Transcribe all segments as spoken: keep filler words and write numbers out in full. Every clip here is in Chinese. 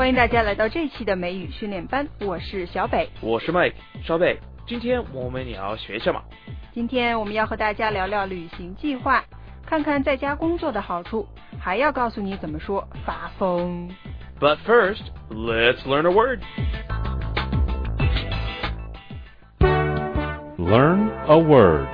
欢迎大家来到这期的美语训练班，我是小北， 我是 Mike。小北，今天我们也要学什么？ 今天我们要和大家聊聊旅行计划，看看在家工作的好处，还要告诉你怎么说发疯。 But first, let's learn a word. Learn a word.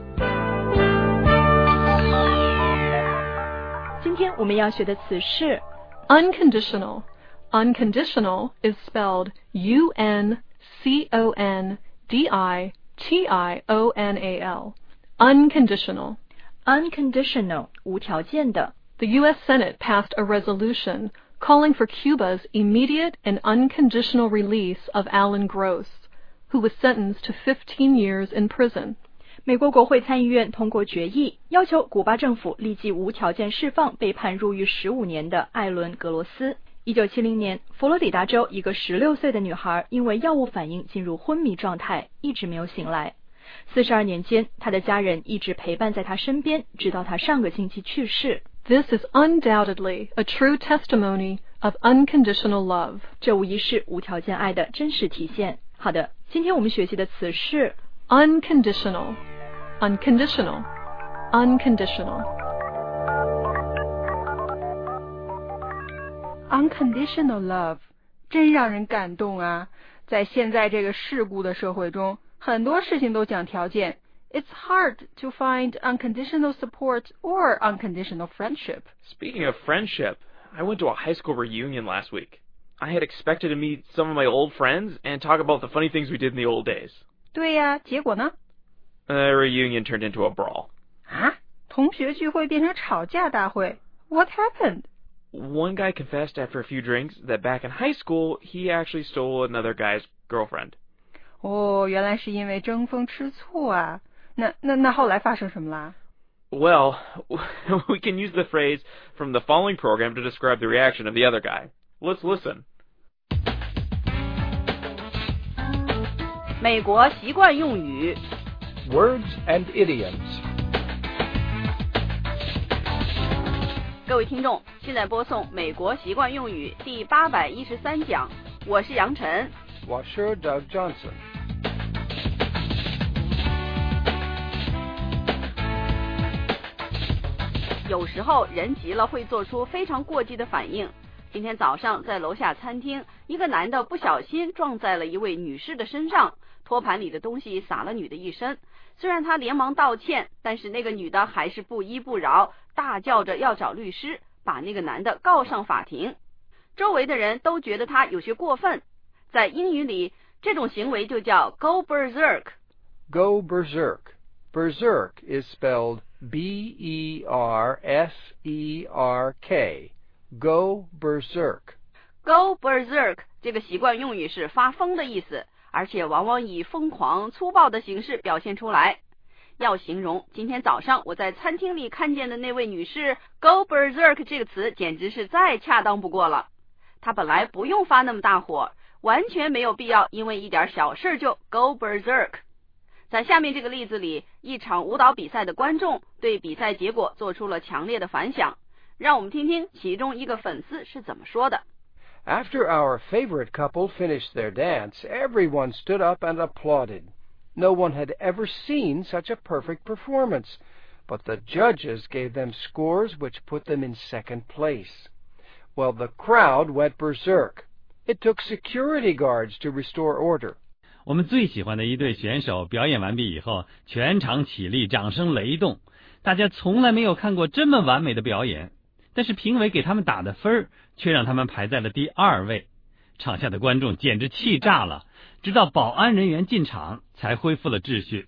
今天我们要学的词是 unconditional. Unconditional is spelled U N C O N D I T I O N A L. Unconditional. Unconditional, 无条件的。 The U S Senate passed a resolution calling for Cuba's immediate and unconditional release of Alan Gross, who was sentenced to fifteen years in prison. 美国国会参议院通过决议，要求古巴政府立即无条件释放被判入狱十五年的艾伦·格罗斯。一九七零年，佛罗里达州一个十六岁的女孩因为药物反应进入昏迷状态，一直没有醒来。四十二年间，她的家人一直陪伴在她身边，直到她上个星期去世。 This is undoubtedly a true testimony of unconditional love. 这无疑是无条件爱的真实体现。好的，今天我们学习的词是 unconditional. Unconditional. Unconditional. Unconditional love 真让人感动啊！在现在这个世故的社会中，很多事情都讲条件。It's hard to find unconditional support or unconditional friendship. Speaking of friendship, I went to a high school reunion last week. I had expected to meet some of my old friends and talk about the funny things we did in the old days. 对呀，结果呢？ The reunion turned into a brawl. 啊？同学聚会变成吵架大会 ？What happened? One guy confessed after a few drinks that back in high school, he actually stole another guy's girlfriend. 哦，原来是因为争风吃醋啊！那那那后来发生什么啦？ Well, we can use the phrase from the following program to describe the reaction of the other guy. Let's listen. 美国习惯用语 Words and idioms. 各位听众，现在播送美国习惯用语第八百一十三讲，我是杨晨， 我是 Doug Johnson。 有时候人急了会做出非常过激的反应。今天早上在楼下餐厅，一个男的不小心撞在了一位女士的身上，托盘里的东西洒了女的一身。虽然他连忙道歉，但是那个女的还是不依不饶，大叫着要找律师，把那个男的告上法庭。周围的人都觉得他有些过分，在英语里，这种行为就叫 go berserk. Go berserk. Berserk is spelled B E R S E R K. Go berserk. Go berserk 这个习惯用语是发疯的意思，而且往往以疯狂粗暴的形式表现出来。要形容今天早上我在餐厅里看见的那位女士 go berserk 这个词简直是再恰当不过了。她本来不用发那么大火，完全没有必要因为一点小事就 go berserk。在下面这个例子里，一场舞蹈比赛的观众对比赛结果做出了强烈的反响，让我们听听其中一个粉丝是怎么说的。 After our favorite couple finished their dance, everyone stood up and applauded. No one had ever seen such a perfect performance, but the judges gave them scores which put them in second place. Well, the crowd went berserk. It took security guards to restore order. 我们最喜欢的一对选手表演完毕以后，全场起立，掌声雷动。大家从来没有看过这么完美的表演，但是评委给他们打的分却让他们排在了第二位。场下的观众简直气炸了，直到保安人员进场才恢复了秩序。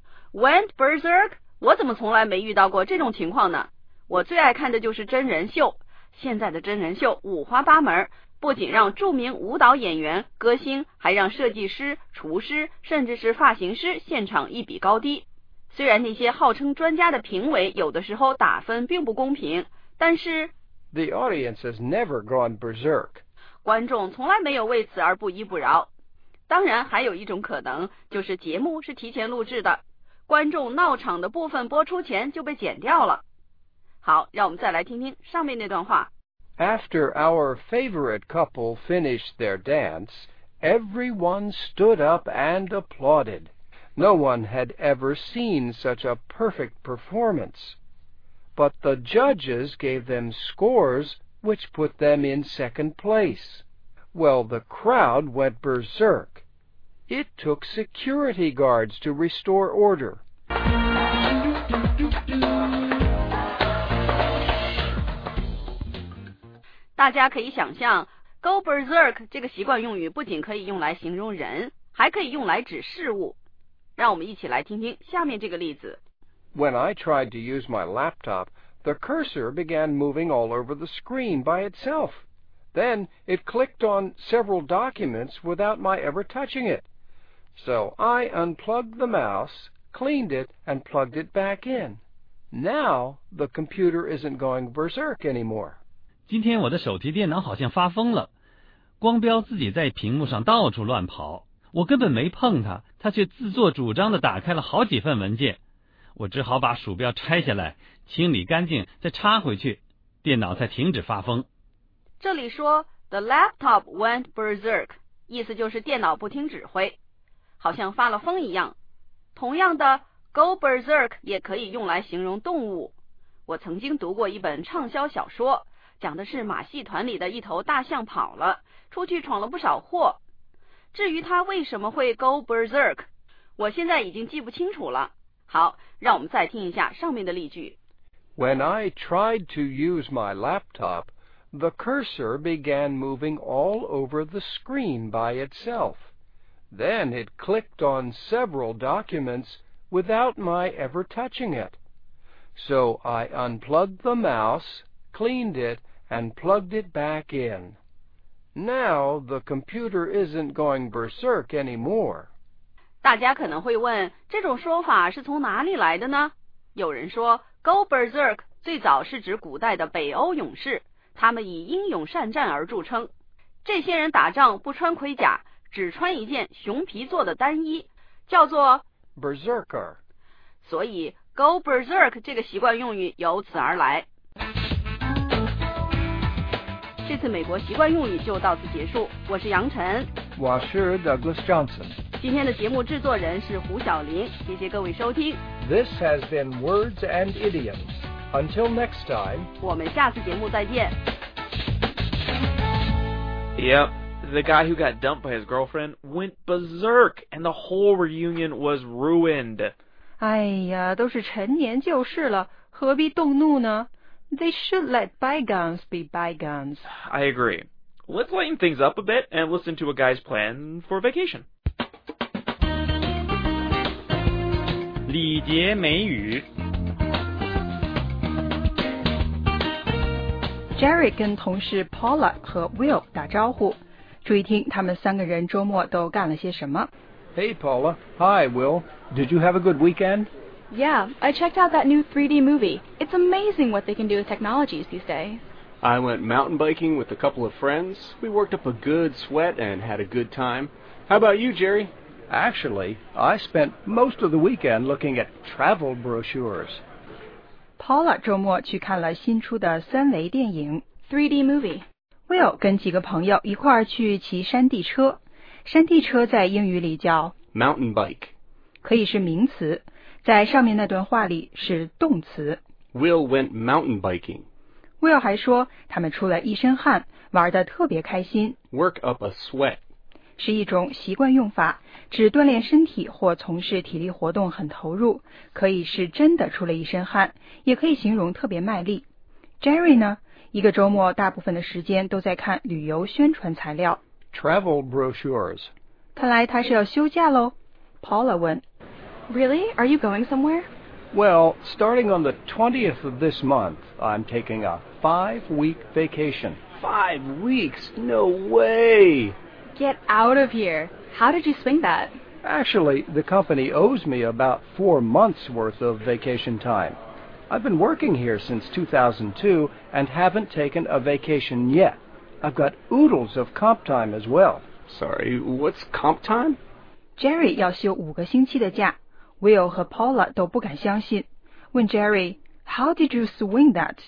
Went berserk？ 我怎么从来没遇到过这种情况呢？我最爱看的就是真人秀，现在的真人秀五花八门，不仅让著名舞蹈演员、歌星，还让设计师、厨师，甚至是发型师现场一比高低。虽然那些号称专家的评委有的时候打分并不公平，但是 The audience has never gone berserk. 观众从来没有为此而不依不饶。当然还有一种可能，就是节目是提前录制的，观众闹场的部分播出前就被剪掉了。好，让我们再来听听上面那段话。 After our favorite couple finished their dance, everyone stood up and applauded. No one had ever seen such a perfect performance. But the judges gave them scores which put them in second place. Well, the crowd went berserk. It took security guards to restore order. 大家可以想象 go berserk 这个习惯用语不仅可以用来形容人，还可以用来指事物。让我们一起来听听下面这个例子。 When I tried to use my laptop, the cursor began moving all over the screen by itself. Then it clicked on several documents without my ever touching it. So I unplugged the mouse, cleaned it, and plugged it back in. Now the computer isn't going berserk anymore. 今天我的手提电脑好像发疯了，光标自己在屏幕上到处乱跑，我根本没碰它，它却自作主张地打开了好几份文件。我只好把鼠标拆下来，清理干净，再插回去，电脑才停止发疯。 这里说 The laptop went berserk， 意思就是电脑不听指挥，好像发了疯一样。同样的 go berserk 也可以用来形容动物。我曾经读过一本畅销小说，讲的是马戏团里的一头大象跑了，出去闯了不少祸。至于它为什么会 go berserk， 我现在已经记不清楚了。好，让我们再听一下上面的例句。 When I tried to use my laptop, the cursor began moving all over the screen by itself. Then it clicked on several documents without my ever touching it. So I unplugged the mouse, cleaned it, and plugged it back in. Now the computer isn't going berserk anymore. 大家可能会问，这种说法是从哪里来的呢？有人说 go berserk 最早是指古代的北欧勇士，他们以英勇善战而著称。这些人打仗不穿盔甲，只穿一件熊皮做的单衣，叫做 berserker。 所以 go berserk 这个习惯用语由此而来。这次美国习惯用语就到此结束，我是杨晨， 我是 Douglas Johnson。 今天的节目制作人是胡小玲，谢谢各位收听。 This has been Words and Idioms. Until next time, 我们下次节目再见。 Yep, the guy who got dumped by his girlfriend went berserk, and the whole reunion was ruined. 哎呀，都是陈年旧事了，何必动怒呢？ They should let bygones be bygones. I agree. Let's lighten things up a bit and listen to a guy's plan for vacation. 礼节美语。 Jerry 跟同事 Paula 和 Will 打招呼，注意听他们三个人周末都干了些什么。 Hey, Paula. Hi, Will. Did you have a good weekend? Yeah, I checked out that new three D movie. It's amazing what they can do with technologies these days. I went mountain biking with a couple of friends. We worked up a good sweat and had a good time. How about you, Jerry? Actually, I spent most of the weekend looking at travel brochures. Paula 周末去看了新出的三维电影 three D movie. Will 跟几个朋友一块儿去骑山地车。山地车在英语里叫 mountain bike. 可以是名词，在上面那段话里是动词。 Will went mountain biking. Will 还说他们出了一身汗，玩得特别开心。 Work up a sweat. 是一种习惯用法，指锻炼身体或从事体力活动很投入，可以是真的出了一身汗，也可以形容特别卖力。Jerry 呢，一个周末大部分的时间都在看旅游宣传材料 Travel brochures. 看来他是要休假喽。Paula 问 Really? Are you going somewhere? Well, starting on the twentieth of this month, I'm taking a five-week vacation. Five weeks? No way! Get out of here. How did you swing that? Actually, the company owes me about four months' worth of vacation time. I've been working here since two thousand two and haven't taken a vacation yet. I've got oodles of comp time as well. Sorry, what's comp time? Jerry 要休五个星期的假。Will 和 Paula 都不敢相信，问 Jerry, How did you swing that?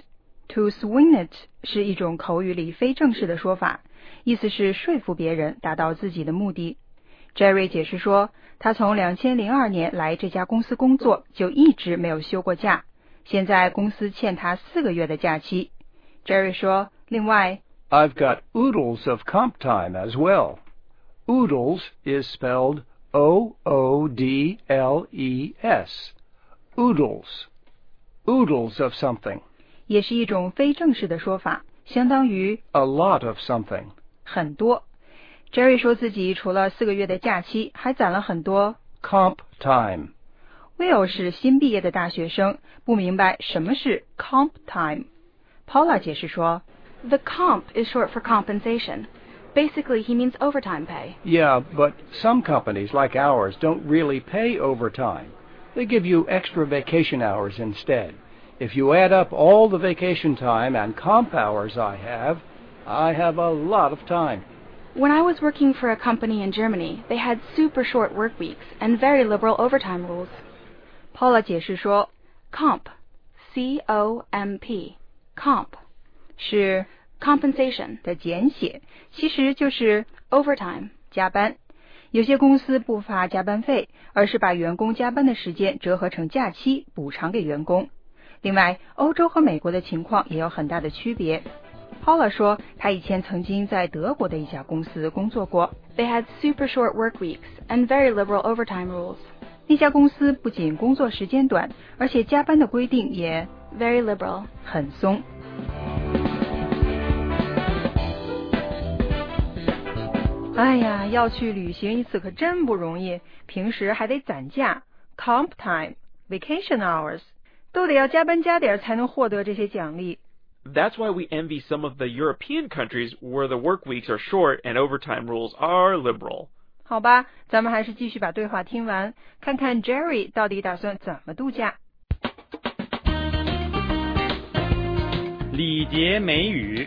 To swing it 是一种口语里非正式的说法，意思是说服别人达到自己的目的。Jerry 解释说，他从两千零二年来这家公司工作就一直没有休过假，现在公司欠他四个月的假期。Jerry 说，另外 I've got oodles of comp time as well. Oodles is spelled O O D L E S. Oodles. Oodles of something. 也是一种非正式的说法，相当于 A lot of something. 很多。Jerry 说自己除了四个月的假期，还攒了很多 comp time. Will 是新毕业的大学生，不明白什么是 comp time。 Paula 解释说， The comp is short for compensation. Basically, he means overtime pay. Yeah, but some companies like ours don't really pay overtime. They give you extra vacation hours instead. If you add up all the vacation time and comp hours I have, I have a lot of time. When I was working for a company in Germany, they had super short work weeks and very liberal overtime rules. Paula 解释说， Comp, C O M P, comp 是 compensation 的简写，其实就是 overtime 加班。有些公司不发加班费，而是把员工加班的时间折合成假期补偿给员工。另外，欧洲和美国的情况也有很大的区别。Paula 说，他以前曾经在德国的一家公司工作过。 They had super short work weeks and very liberal overtime rules. 那家公司不仅工作时间短，而且加班的规定也 very liberal 很松。哎呀，要去旅行一次可真不容易，平时还得攒假 comp time, vacation hours 都得要加班加点才能获得这些奖励。 That's why we envy some of the European countries where the work weeks are short and overtime rules are liberal. 好吧，咱们还是继续把对话听完，看看 Jerry 到底打算怎么度假。 礼节美语。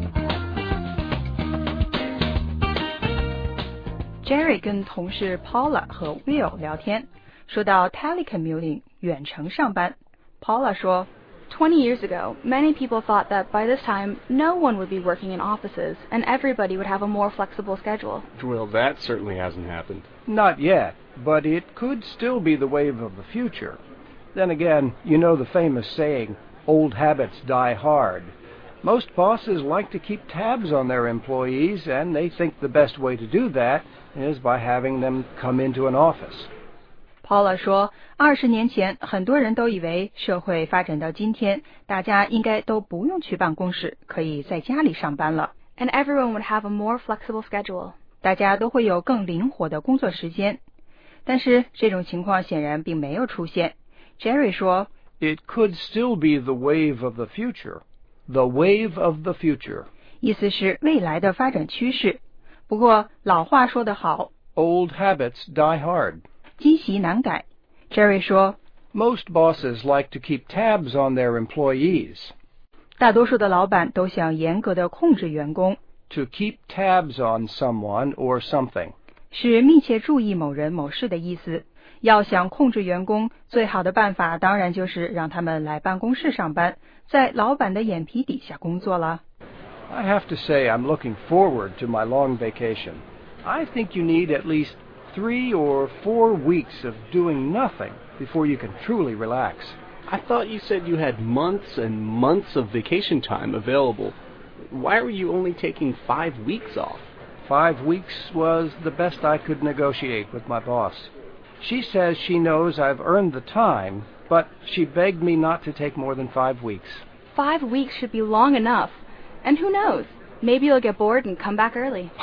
Jerry 跟同事 Paula 和 Will 聊天，说到 telecommuting 远程上班。Paula 说 Twenty years ago, many people thought that by this time, no one would be working in offices, and everybody would have a more flexible schedule. Well, that certainly hasn't happened. Not yet, but it could still be the wave of the future. Then again, you know the famous saying, old habits die hard. Most bosses like to keep tabs on their employees, and they think the best way to do that is by having them come into an office. Paula 说，二十年前，很多人都以为社会发展到今天，大家应该都不用去办公室，可以在家里上班了。 And everyone would have a more flexible schedule. 大家都会有更灵活的工作时间。但是这种情况显然并没有出现。Jerry 说 It could still be the wave of the future. The wave of the future. 意思是未来的发展趋势。不过老话说得好 Old habits die hard. 积习难改。Jerry 说 Most bosses like to keep tabs on their employees. 大多数的老板都想严格的控制员工。 To keep tabs on someone or something. 是密切注意某人某事的意思。要想控制员工，最好的办法当然就是让他们来办公室上班，在老板的眼皮底下工作了。 I have to say I'm looking forward to my long vacation. I think you need at least three or four weeks of doing nothing before you can truly relax. I thought you said you had months and months of vacation time available. Why were you only taking five weeks off? Five weeks was the best I could negotiate with my boss. She says she knows I've earned the time, but she begged me not to take more than five weeks. Five weeks should be long enough. And who knows? Maybe you'll get bored and come back early.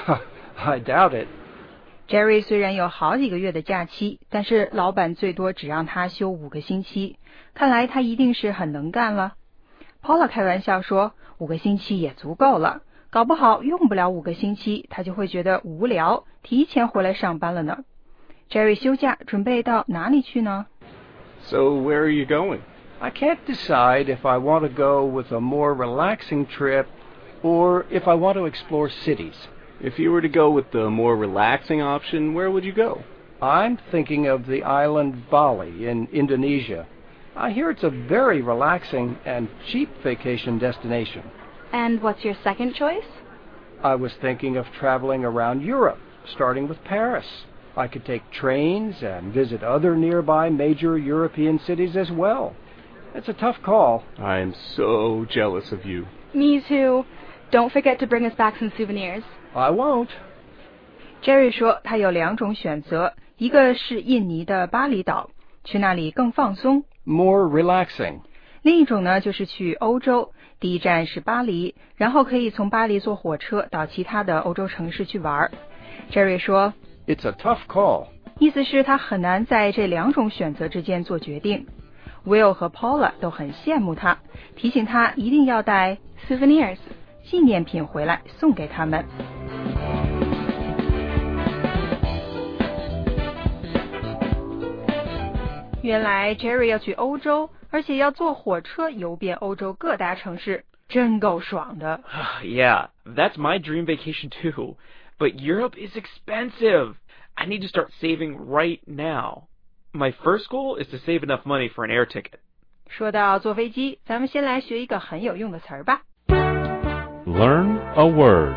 I doubt it. Jerry 虽然有好几个月的假期，但是老板最多只让他休五个星期，看来他一定是很能干了。Paula 开玩笑说，五个星期也足够了，搞不好用不了五个星期，他就会觉得无聊，提前回来上班了呢。Jerry 休假准备到哪里去呢？ So where are you going? I can't decide if I want to go with a more relaxing trip or if I want to explore cities. If you were to go with the more relaxing option, where would you go? I'm thinking of the island Bali in Indonesia. I hear it's a very relaxing and cheap vacation destination. And what's your second choice? I was thinking of traveling around Europe, starting with Paris. I could take trains and visit other nearby major European cities as well. It's a tough call. I am so jealous of you. Me too. Don't forget to bring us back some souvenirs. I won't. Jerry 说他有两种选择，一个是印尼的巴厘岛，去那里更放松。 More relaxing. 另一种呢，就是去欧洲，第一站是巴黎，然后可以从巴黎坐火车到其他的欧洲城市去玩。Jerry 说 It's a tough call. 意思是他很难在这两种选择之间做决定。Will 和 Paula 都很羡慕他，提醒他一定要带 souvenirs 纪念品回来送给他们。原来 Jerry 要去欧洲，而且要坐火车游遍欧洲各大城市，真够爽的。 Yeah, that's my dream vacation too. But Europe is expensive. I need to start saving right now. My first goal is to save enough money for an air ticket. 说到坐飞机，咱们先来学一个很有用的词儿吧。 Learn a word.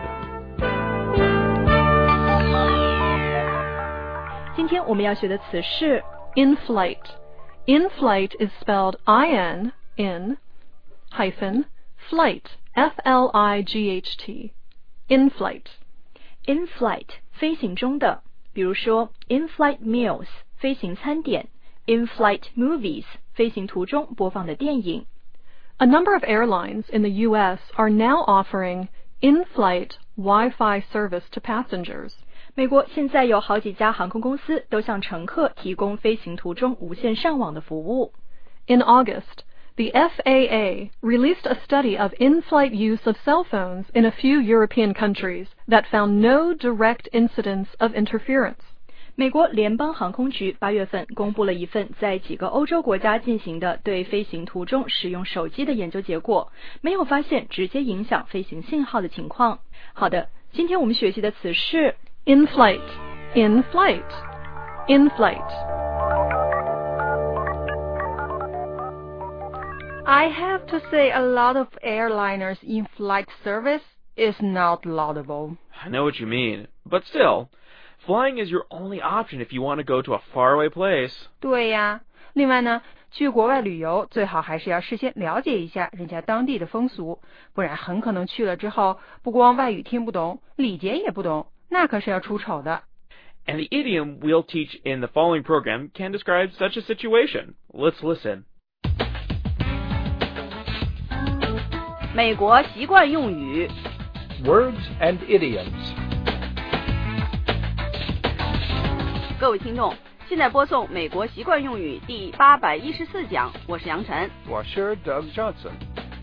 今天我们要学的词是 In-flight. In-flight is spelled I N in hyphen flight. F L I G H T. In-flight. in-flight 飞行中的，比如说 in-flight meals 飞行餐点， in-flight movies 飞行途中播放的电影。 A number of airlines in the U S are now offering in-flight Wi-Fi service to passengers. 美国现在有好几家航空公司都向乘客提供飞行途中无线上网的服务。 In August, the F A A released a study of in-flight use of cell phones in a few European countries that found no direct incidents of interference. 美国联邦航空局八月份公布了一份在几个欧洲国家进行的对飞行途中使用手机的研究结果，没有发现直接影响飞行信号的情况。好的，今天我们学习的词是 in-flight, in-flight, in-flight. I have to say a lot of airliners in-flight service is not laudable. I know what you mean, but still, flying is your only option if you want to go to a faraway place. 对呀，另外呢，去国外旅游最好还是要事先了解一下人家当地的风俗，不然很可能去了之后，不光外语听不懂，礼节也不懂，那可是要出丑的。 And the idiom we'll teach in the following program can describe such a situation. Let's listen. 美国习惯用语 Words and idioms. 各位听众，现在播送美国习惯用语第八百一十四讲，我是杨晨。 我是 Doug Johnson.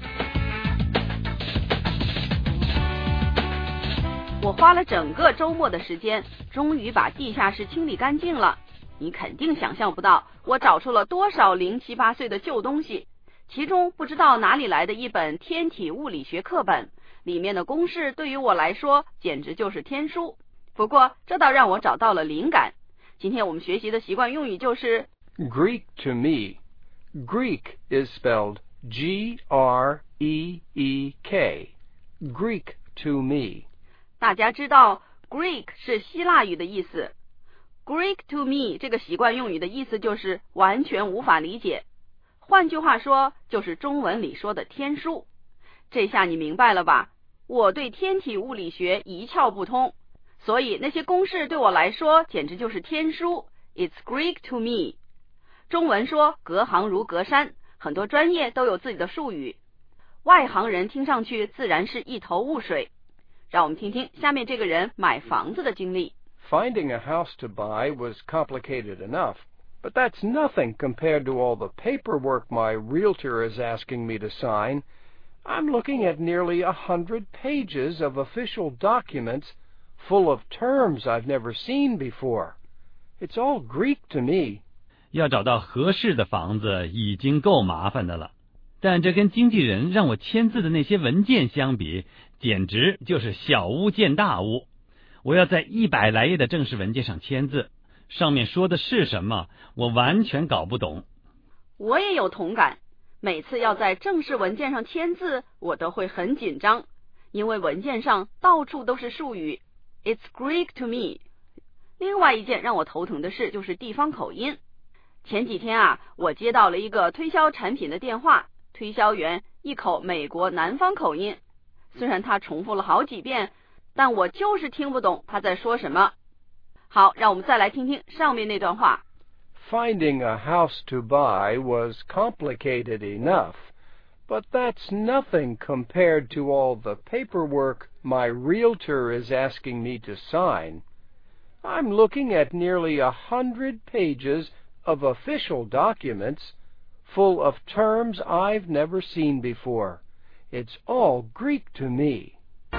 我花了整个周末的时间，终于把地下室清理干净了。你肯定想象不到，我找出了多少零七八碎的旧东西。其中不知道哪里来的一本天体物理学课本，里面的公式对于我来说简直就是天书。不过这倒让我找到了灵感。今天我们学习的习惯用语就是 Greek to me. Greek is spelled G R E E K. Greek to me. 大家知道 Greek 是希腊语的意思。Greek to me 这个习惯用语的意思就是完全无法理解。换句话说，就是中文里说的天书。这下你明白了吧？我对天体物理学一窍不通，所以那些公式对我来说简直就是天书。It's Greek to me. 中文说隔行如隔山，很多专业都有自己的术语，外行人听上去自然是一头雾水。让我们听听下面这个人买房子的经历。 Finding a house to buy was complicated enough.But that's nothing compared to all the paperwork my realtor is asking me to sign. I'm looking at nearly a hundred pages of official documents full of terms I've never seen before. It's all Greek to me. 要找到合适的房子已经够麻烦的了，但这跟经纪人让我签字的那些文件相比，简直就是小巫见大巫。我要在一百来页的正式文件上签字。上面说的是什么，我完全搞不懂。 我也有同感，每次要在正式文件上签字，我都会很紧张，因为文件上到处都是术语。It's Greek to me。另外一件让我头疼的事就是地方口音。前几天啊，我接到了一个推销产品的电话，推销员一口美国南方口音，虽然他重复了好几遍，但我就是听不懂他在说什么。好，让我们再来听听上面那段话。 Finding a house to buy was complicated enough, but that's nothing compared to all the paperwork my realtor is asking me to sign. I'm looking at nearly a hundred pages of official documents, full of terms I've never seen before. It's all Greek to me.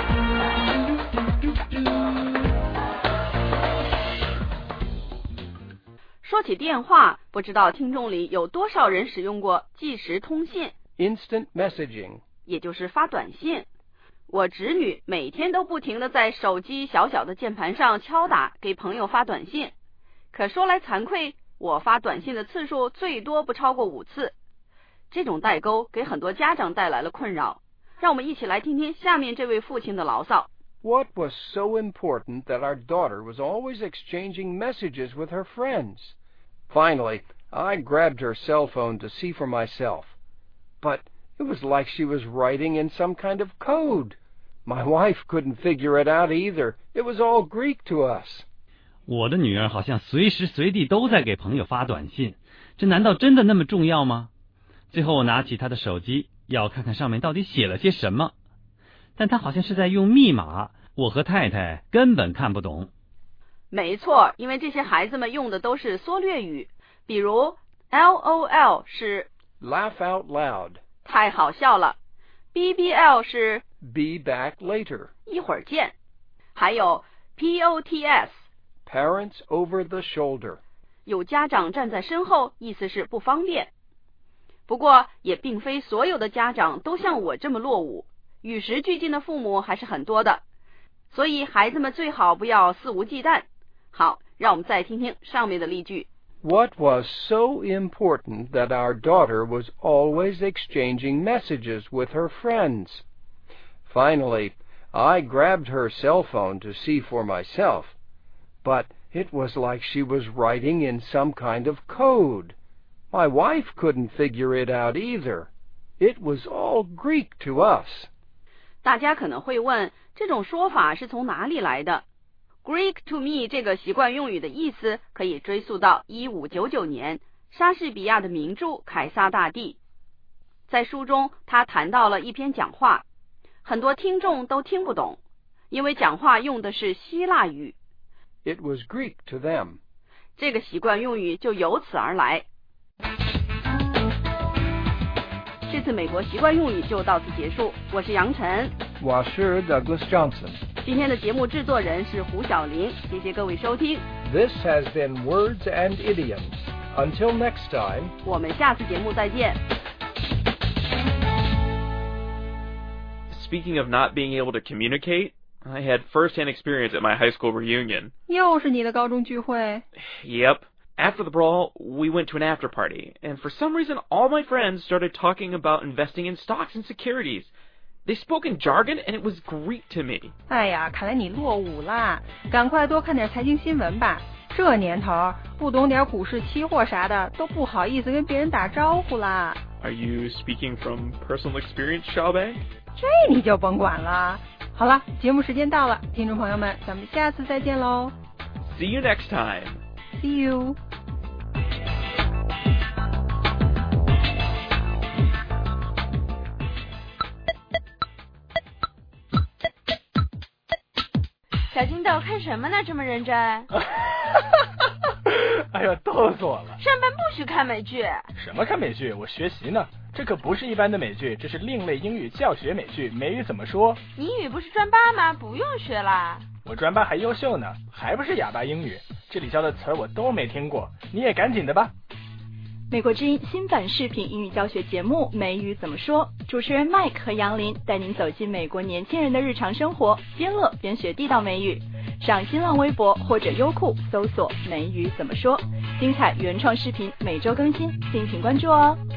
说起电话，不知道听众里有多少人使用过即时通信 Instant messaging， 也就是发短信。我侄女每天都不停地在手机小小的键盘上敲打，给朋友发短信。可说来惭愧，我发短信的次数最多不超过五次。这种代沟给很多家长带来了困扰。让我们一起来听听下面这位父亲的牢骚。 What was so important that our daughter was always exchanging messages with her friends? Finally, I grabbed her cell phone to see for myself. But it was like she was writing in some kind of code. My wife couldn't figure it out either. It was all Greek to us. 我的女儿好像随时随地都在给朋友发短信，这难道真的那么重要吗？最后我拿起她的手机，要看看上面到底写了些什么，但她好像是在用密码，我和太太根本看不懂。 没错，因为这些孩子们用的都是缩略语，比如 L O L 是 Laugh out loud， 太好笑了， B B L 是 Be back later， 一会儿见，还有 P O T S Parents over the shoulder， 有家长站在身后，意思是不方便。不过也并非所有的家长都像我这么落伍，与时俱进的父母还是很多的，所以孩子们最好不要肆无忌惮。好，让我们再听听上面的例句。 What was so important that our daughter was always exchanging messages with her friends? Finally, I grabbed her cell phone to see for myself, but it was like she was writing in some kind of code. My wife couldn't figure it out either. It was all Greek to us. 大家可能会问，这种说法是从哪里来的？ Greek to me 这个习惯用语的意思可以追溯到一五九九年莎士比亚的名著《凯撒大帝》。在书中他谈到了一篇讲话，很多听众都听不懂，因为讲话用的是希腊语。 It was Greek to them. 这个习惯用语就由此而来。这次美国习惯用语就到此结束，我是杨晨， 我是 Douglas Johnson。 今天的节目制作人是胡小玲，谢谢各位收听。 This has been Words and Idioms. Until next time, 我们下次节目再见。 Speaking of not being able to communicate, I had first-hand experience at my high school reunion. 又是你的高中聚会。 Yep. After the brawl, we went to an after party, and for some reason, all my friends started talking about investing in stocks and securities. They spoke in jargon, and it was Greek to me. 哎呀，看来你落伍啦，赶快多看点财经新闻吧。这年头，不懂点股市期货啥的，都不好意思跟别人打招呼啦。 Are you speaking from personal experience, Xiaobei? 这你就甭管了。好了，节目时间到了，听众朋友们，咱们下次再见喽。 See you next time. See you. 小金豆看什么呢？这么认真？ 哎呀，逗死我了！ 上班不许看美剧。 什么看美剧？我学习呢。这可不是一般的美剧，这是另类英语教学美剧。美语怎么说？ 你英语不是专八吗？不用学啦。 我专八还优秀呢，还不是哑巴英语。这里教的词儿我都没听过，你也赶紧的吧。 美国之音新版视频英语教学节目《美语怎么说》，主持人 Mike 和杨林带您走进美国年轻人的日常生活，边乐边学地道美语。上新浪微博或者优酷搜索“美语怎么说”， 精彩原创视频每周更新，敬请关注哦。